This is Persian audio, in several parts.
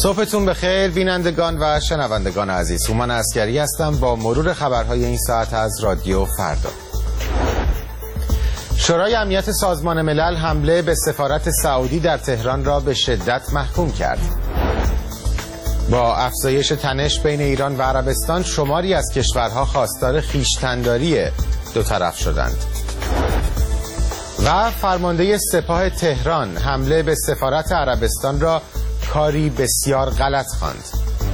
صبحتون بخیر بینندگان و شنوندگان عزیز. هومان عسگری هستم با مرور خبرهای این ساعت از رادیو فردا. شورای امنیت سازمان ملل حمله به سفارت سعودی در تهران را به شدت محکوم کرد. با افزایش تنش بین ایران و عربستان شماری از کشورها خواستار خویشتن‌داری دو طرف شدند. و فرمانده سپاه تهران حمله به سفارت عربستان را کاری بسیار غلط خواند.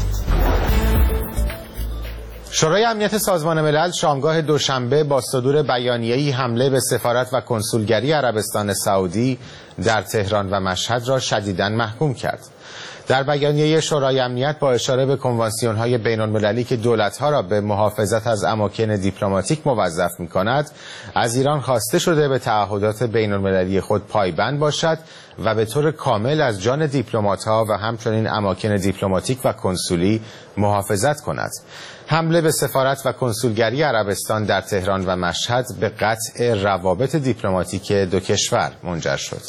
شورای امنیت سازمان ملل شامگاه دوشنبه با صدور بیانیه‌ای حمله به سفارت و کنسولگری عربستان سعودی در تهران و مشهد را شدیداً محکوم کرد. در بیانیه شورای امنیت با اشاره به کنوانسیون‌های بین‌المللی که دولت‌ها را به محافظت از اماکن دیپلماتیک موظف می‌کند، از ایران خواسته شده به تعهدات بین‌المللی خود پایبند باشد و به طور کامل از جان دیپلمات‌ها و همچنین اماکن دیپلماتیک و کنسولی محافظت کند. حمله به سفارت و کنسولگری عربستان در تهران و مشهد به قطع روابط دیپلماتیک دو کشور منجر شد.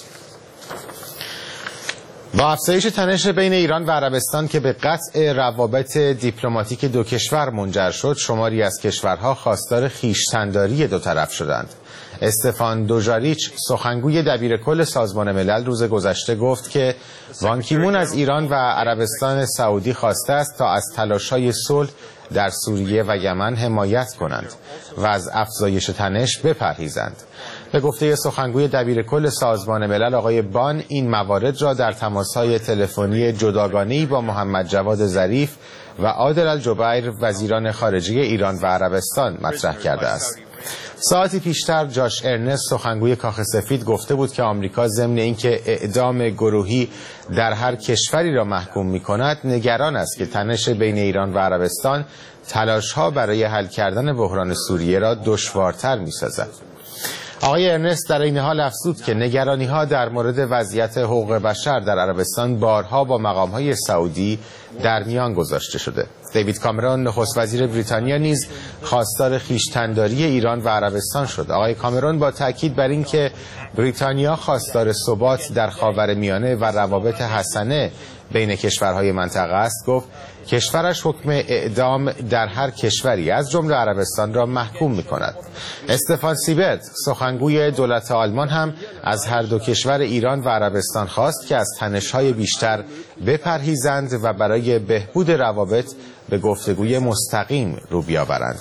با افزایش تنش بین ایران و عربستان که به قطع روابط دیپلماتیک دو کشور منجر شد، شماری از کشورها خواستار خویشتن‌داری دو طرف شدند. استفان دوژاریچ، سخنگوی دبیرکل سازمان ملل، روز گذشته گفت که بان کی مون از ایران و عربستان سعودی خواسته است تا از تلاش‌های صلح در سوریه و یمن حمایت کنند و از افزایش تنش بپرهیزند. به گفته سخنگوی دبیرکل سازمان ملل آقای بان، این موارد را در تماس‌های تلفنی جداگانه‌ای با محمد جواد ظریف و عادل الجبیر وزیران خارجه ایران و عربستان مطرح کرده است. ساعتی پیشتر جاش ارنست، سخنگوی کاخ سفید، گفته بود که آمریکا ضمن اینکه اعدام گروهی در هر کشوری را محکوم می‌کند، نگران است که تنش بین ایران و عربستان تلاش‌ها برای حل کردن بحران سوریه را دشوارتر می‌سازد. آقای ارنست در این حال افزود که نگرانی‌ها در مورد وضعیت حقوق بشر در عربستان بارها با مقام‌های سعودی در میان گذاشته شده. دیوید کامرون، نخست وزیر بریتانیا، نیز خواستار خویشتن‌داری ایران و عربستان شد. آقای کامرون با تاکید بر اینکه بریتانیا خواستار ثبات در خاورمیانه و روابط حسنه بین کشورهای منطقه است، گفت کشورش حکم اعدام در هر کشوری از جمله عربستان را محکوم می‌کند. استفان سیبرت، سخنگوی دولت آلمان، هم از هر دو کشور ایران و عربستان خواست که از تنش‌های بیشتر بپرهیزند و برای بهبود روابط به گفتگوی مستقیم رو بیاورند.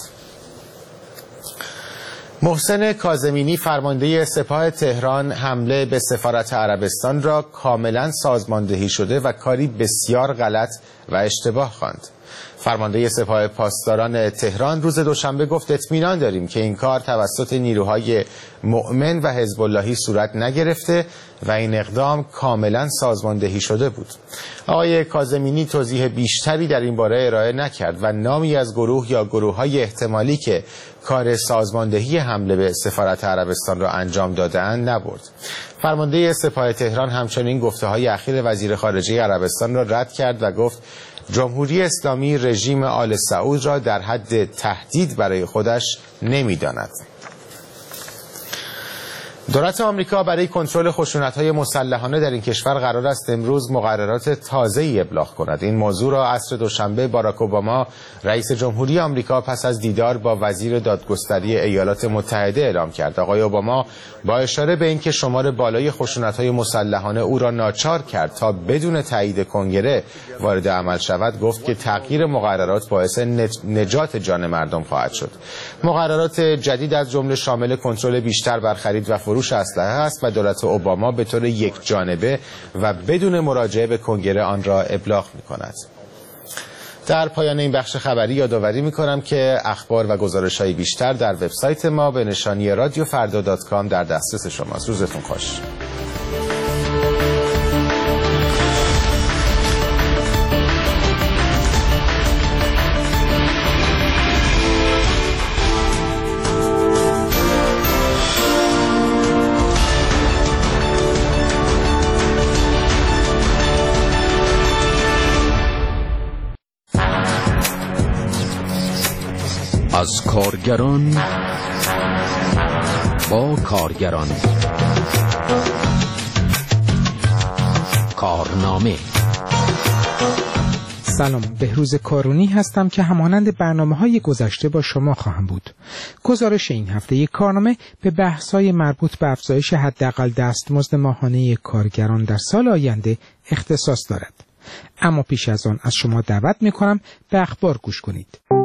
محسن کاظمینی، فرمانده سپاه تهران، حمله به سفارت عربستان را کاملا سازماندهی شده و کاری بسیار غلط و اشتباه خواند. فرمانده سپاه پاسداران تهران روز دوشنبه گفت اطمینان داریم که این کار توسط نیروهای مؤمن و حزب اللهی صورت نگرفته و این اقدام کاملا سازماندهی شده بود. آقای کاظمینی توضیح بیشتری در این باره ارائه نکرد و نامی از گروه یا گروه‌های احتمالی که کار سازماندهی حمله به سفارت عربستان را انجام داده‌اند نبرد. فرمانده سپاه تهران همچنین گفته‌های اخیر وزیر خارجه عربستان را رد کرد و گفت جمهوری اسلامی رژیم آل سعود را در حد تهدید برای خودش نمی‌داند. دولت آمریکا برای کنترل خشونت‌های مسلحانه در این کشور قرار است امروز مقررات تازه‌ای ابلاغ کند. این موضوع را عصر دوشنبه باراک اوباما، رئیس جمهوری آمریکا، پس از دیدار با وزیر دادگستری ایالات متحده اعلام کرد. آقای اوباما با اشاره به اینکه شمار بالای خشونت‌های مسلحانه او را ناچار کرد تا بدون تایید کنگره وارد عمل شود، گفت که تغییر مقررات باعث نجات جان مردم خواهد شد. مقررات جدید از جمله شامل کنترل بیشتر بر خرید و فروش اسلحه است و دولت اوباما به طور یک جانبه و بدون مراجعه به کنگره آن را ابلاغ می‌کند. در پایان این بخش خبری یادآوری می‌کنم که اخبار و گزارش‌های بیشتر در وبسایت ما به نشانی radiofarda.com در دسترس شماست. روزتون خوش. از کارگران با کارگران، کارنامه سلام، بهروز کارونی هستم که همانند برنامه‌های گذشته با شما خواهم بود. گزارش این هفته یک کارنامه به بحث‌های مربوط به افزایش حداقل دستمزد ماهانه کارگران در سال آینده اختصاص دارد. اما پیش از آن از شما دعوت می‌کنم به اخبار گوش کنید.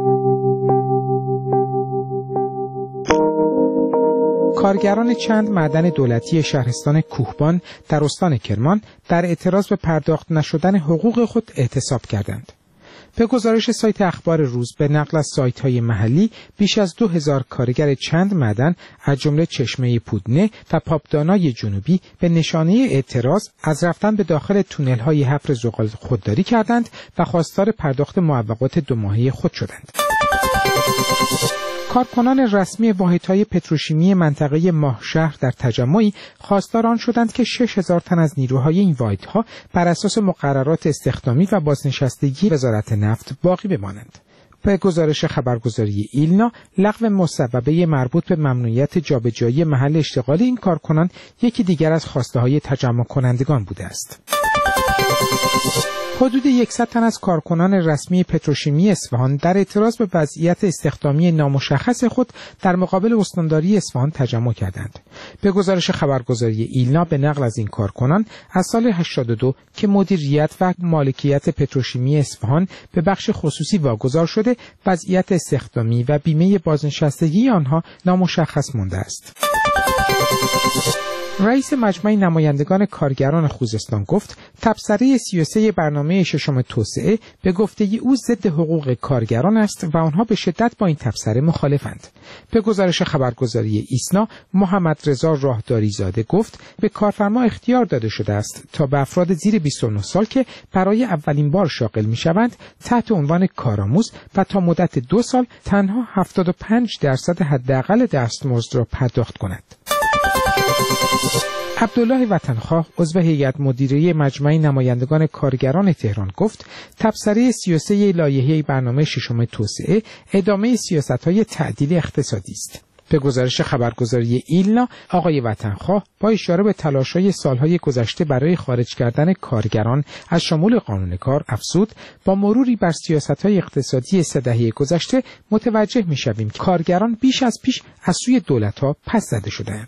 کارگران چند معدن دولتی شهرستان کوهبان در استان کرمان در اعتراض به پرداخت نشدن حقوق خود اعتصاب کردند. به گزارش سایت اخبار روز به نقل از سایت‌های محلی، بیش از 2000 کارگر چند معدن از جمله چشمه پودنه و پاپدانای جنوبی به نشانه اعتراض از رفتن به داخل تونل‌های حفر زغال خودداری کردند و خواستار پرداخت معوقات 2 ماهه خود شدند. کارکنان رسمی واحدهای پتروشیمی منطقه ماهشهر در تجمعی خواستار آن شدند که 6000 تن از نیروهای این واحدها بر اساس مقررات استخدامی و بازنشستگی وزارت نفت باقی بمانند. به گزارش خبرگزاری ایلنا، لغو مصوبه مربوط به ممنوعیت جابجایی محل اشتغال این کارکنان یکی دیگر از خواسته‌های تجمع کنندگان بوده است. حدود 100 تن از کارکنان رسمی پتروشیمی اصفهان در اعتراض به وضعیت استخدامی نامشخص خود در مقابل استانداری اصفهان تجمع کردند. به گزارش خبرگزاری ایلنا، به نقل از این کارکنان از سال 82 که مدیریت و مالکیت پتروشیمی اصفهان به بخش خصوصی واگذار شده، وضعیت استخدامی و بیمه بازنشستگی آنها نامشخص مانده است. رئیس مجمع نمایندگان کارگران خوزستان گفت تبصره 33 برنامه ششم توسعه به گفته او ضد حقوق کارگران است و آنها به شدت با این تبصره مخالفند. به گزارش خبرگزاری ایسنا، محمد رضا راهداری زاده گفت به کارفرما اختیار داده شده است تا به افراد زیر 29 سال که برای اولین بار شاغل می‌شوند تحت عنوان کارآموز و تا مدت 2 سال تنها 75% حداقل دستمزد را پرداخت کند. عبدالله وطنخواه، عضو هیئت مدیره مجمع نمایندگان کارگران تهران گفت تبصره 33 لایحه برنامه ششم توسعه ادامه سیاست‌های تعدیل اقتصادی است. به گزارش خبرگزاری ایلنا، آقای وطنخواه با اشاره به تلاش‌های سالهای گذشته برای خارج کردن کارگران از شمول قانون کار افزود با مروری بر سیاست‌های اقتصادی 3 دهه گذشته متوجه می‌شویم که کارگران بیش از پیش از سوی دولت‌ها پس زده شده‌اند.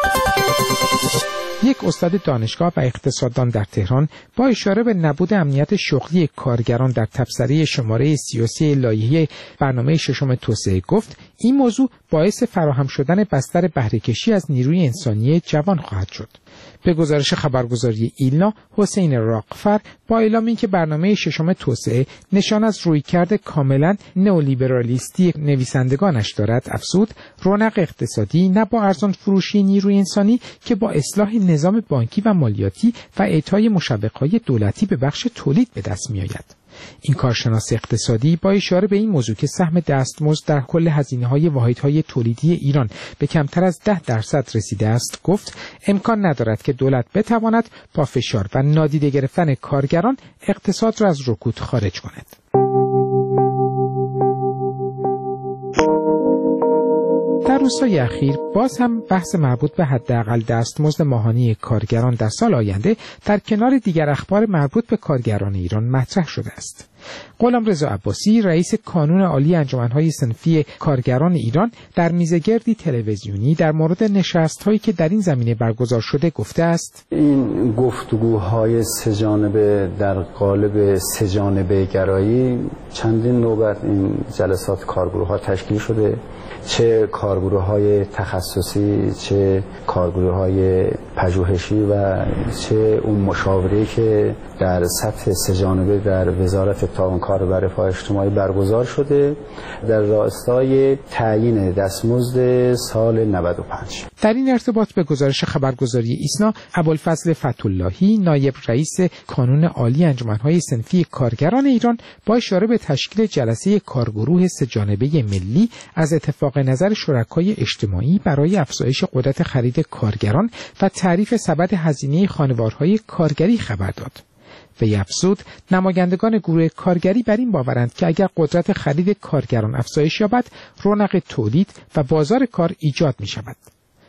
یک استاد دانشگاه و اقتصاددان در تهران با اشاره به نبود امنیت شغلی کارگران در تبصره شماره 33 لایحه برنامه ششم توسعه گفت این موضوع باعث فراهم شدن بستر بهره‌کشی از نیروی انسانی جوان خواهد شد. به گزارش خبرگزاری ایلنا، حسین راقفر با اعلام اینکه برنامه ششم توسعه نشان از رویکرد کاملا نئولیبرالیستی نویسندگانش دارد افزود رونق اقتصادی نه با ارزان فروشی نیروی انسانی که با اصلاح نظام بانکی و مالیاتی و اعطای مشوق‌های دولتی به بخش تولید به دست می‌آید. این کارشناس اقتصادی با اشاره به این موضوع که سهم دستمزد در کل هزینه‌های واحدهای تولیدی ایران به کمتر از 10% رسیده است گفت امکان ندارد که دولت بتواند با فشار و نادیده گرفتن کارگران اقتصاد را از رکود خارج کند. در روزهای اخیر باز هم بحث مربوط به حداقل دستمزد ماهانه کارگران در سال آینده در کنار دیگر اخبار مربوط به کارگران ایران مطرح شده است. غلامرضا عباسی، رئیس کانون عالی انجمن‌های صنفی کارگران ایران، در میزگردی تلویزیونی در مورد نشست‌هایی که در این زمینه برگزار شده گفته است: این گفتگوهای سه‌جانبه در قالب سه‌جانبه گرایی چندین نوبت این جلسات کارگروه‌ها تشکیل شده، چه کارگروه‌های تخصصی، چه کارگروه‌های پژوهشی و چه اون مشاوره که در سطح سه‌جانبه در وزارت کار و رفاه اجتماعی برگزار شده در راستای تعیین دستمزد سال 95. در این ارتباط به گزارش خبرگزاری ایسنا، ابوالفضل فتح‌اللهی، نایب رئیس کانون عالی انجمن‌های صنفی کارگران ایران، با اشاره به تشکیل جلسه کارگروه سه‌جانبه ملی از اتفاق نظر شرکای اجتماعی برای افزایش قدرت خرید کارگران و تعریف سبد هزینه خانوارهای کارگری خبر داد. وی افزود نمایندگان گروه کارگری بر این باورند که اگر قدرت خرید کارگران افزایش یابد، رونق تولید و بازار کار ایجاد می شود.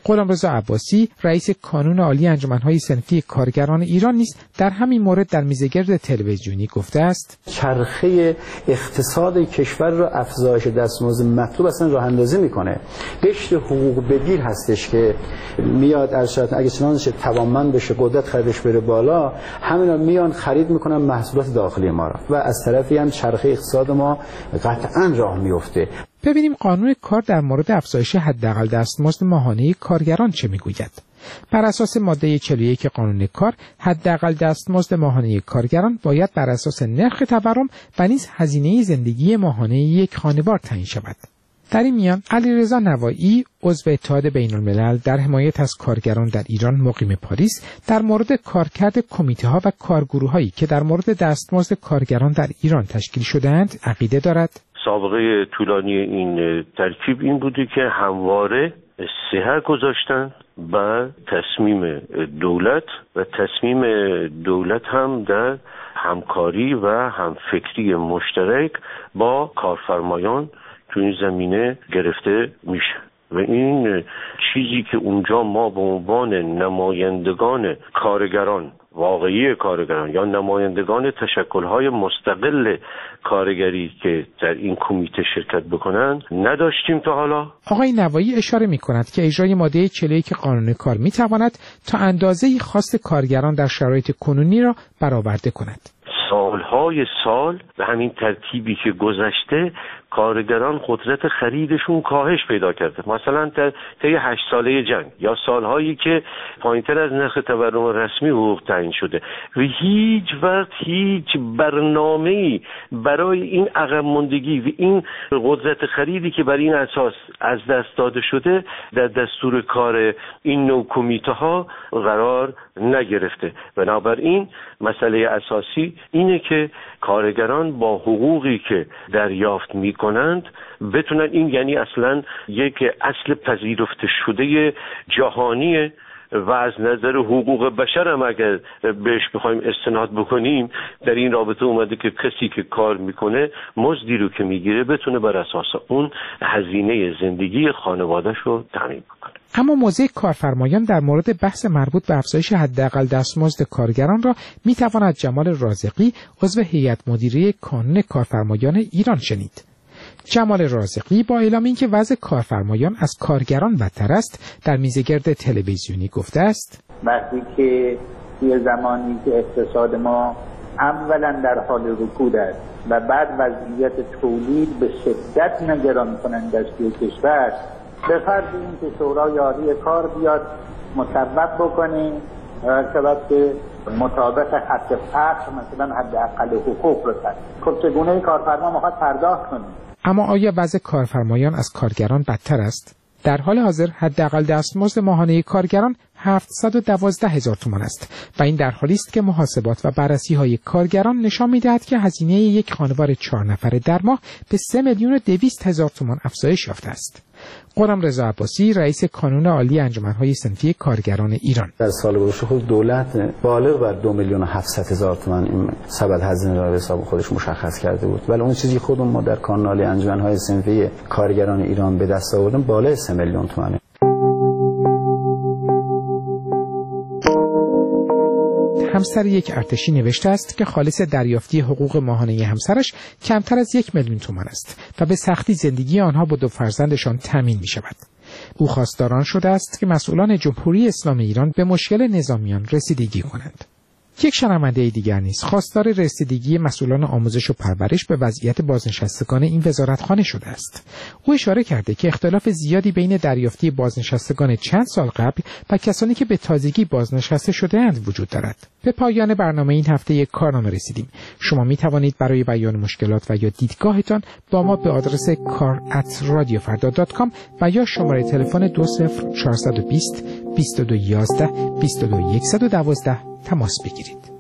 غلامرضا عباسی رئیس کانون عالی انجمن‌های صنفی کارگران ایران نیز در همین مورد در میزگرد تلویزیونی گفته است چرخه اقتصاد کشور را افزایش دستمزد مطلوب اصلا راه اندازی میکنه. قشر حقوق بگیر هستش که میاد ارشد اگه چنانش توانمند بشه قدرت خریدش بره بالا، همینا میان خرید میکنن محصولات داخلی ما را و از طرفی هم چرخه اقتصاد ما قطعا راه میفته. ببینیم قانون کار در مورد افزایش حداقل دستمزد ماهانه کارگران چه میگوید. بر اساس ماده 41 قانون کار، حداقل دستمزد ماهانه کارگران باید بر اساس نرخ تورم و نیز هزینه زندگی ماهانه یک خانوار تعیین شود. در این میان علیرضا نوایی عضو اتحاد بین‌الملل در حمایت از کارگران در ایران مقیم پاریس در مورد کارکرد کمیته‌ها و کارگروه‌هایی که در مورد دستمزد کارگران در ایران تشکیل شده‌اند عقیده دارد. سابقه طولانی این ترکیب این بوده که همواره سحر گذاشتن و تصمیم دولت هم در همکاری و همفکری مشترک با کارفرمایان تو این زمینه گرفته میشه و این چیزی که اونجا ما به عنوان نمایندگان کارگران، واقعی کارگران یا نمایندگان تشکل‌های مستقل کارگری که در این کمیته شرکت بکنند نداشتیم تا حالا. آقای نوایی اشاره می‌کند که اجرای ماده 41 قانون کار می‌تواند تا اندازه‌ای خواست کارگران در شرایط کنونی را برآورده کند. سالهای سال به همین ترتیبی که گذشته کارگران قدرت خریدشون کاهش پیدا کرده. مثلا طی 8 ساله جنگ یا سالهایی که پایینتر از نرخ تورم رسمی حقوق تعیین شده و هیچ وقت هیچ برنامه‌ای برای این عقب ماندگی و این قدرت خریدی که بر این اساس از دست داده شده در دستور کار این نوع کمیته‌ها قرار نگرفته. بنابراین مسئله اساسی اینه که کارگران با حقوقی که دریافت میکنند بتونن، این یعنی اصلا یک اصل پذیرفته شده جهانیه و از نظر حقوق بشر هم اگر بهش بخوایم استناد بکنیم در این رابطه اومده که کسی که کار میکنه مزدی رو که میگیره بتونه بر اساس اون هزینه زندگی خانواده‌اش رو تامین کنه. اما موضع کارفرمایان در مورد بحث مربوط به افزایش حداقل دستمزد کارگران را میتواند جمال رازقی عضو هیئت مدیره کانون کارفرمایان ایران شنید. جمال رازقی با اعلام اینکه وضع کارفرمایان از کارگران بدتر است در میزگرد تلویزیونی گفته است وقتی که یه زمانی که اقتصاد ما اولا در حال رکود است و بعد وضعیت تولید به شدت نگران کننده است توی کشور، به فرض اینکه شورای عالی کار بیاد مصوب بکنه که مطابق حد فقر مثلا حداقل حقوق رو تعیین. خب چگونه کارفرما میخواد پرداخت کنه؟ اما آیا وضع کارفرمایان از کارگران بدتر است؟ در حال حاضر حداقل دستمزد ماهانه کارگران 712,000 تومان است و این در حالی است که محاسبات و بررسی‌های کارگران نشان می‌دهد که هزینه یک خانوار 4 نفره در ماه به 3,200,000 تومان افزایش یافته است. غلامرضا عباسی رئیس کانون عالی انجمن‌های صنفی کارگران ایران: در سال گذشته خود دولت بالغ بر 2,700,000 تومان این سبد هزینه را به حساب خودش مشخص کرده بود، ولی اون چیزی خودمون ما در کانون عالی انجمن‌های صنفی کارگران ایران به دست آوردیم بالای 3 میلیون تومانه. همسر یک ارتشی نوشته است که خالص دریافتی حقوق ماهانه همسرش کمتر از 1 میلیون تومان است و به سختی زندگی آنها با 2 فرزندشان تامین می شود. او خواستار شده است که مسئولان جمهوری اسلامی ایران به مشکل نظامیان رسیدگی کنند. یک شنونده دیگر نیز خواستار رسیدگی مسئولان آموزش و پرورش به وضعیت بازنشستگان این وزارتخانه شده است. او اشاره کرده که اختلاف زیادی بین دریافتی بازنشستگان چند سال قبل و کسانی که به تازگی بازنشسته شده‌اند وجود دارد. به پایان برنامه این هفته یک کارنامه رسیدیم. شما می توانید برای بیان مشکلات و یا دیدگاهتان با ما به آدرس kar@radiofarda.com و یا شماره تلفن 20420 2211 22112 تماس بگیرید.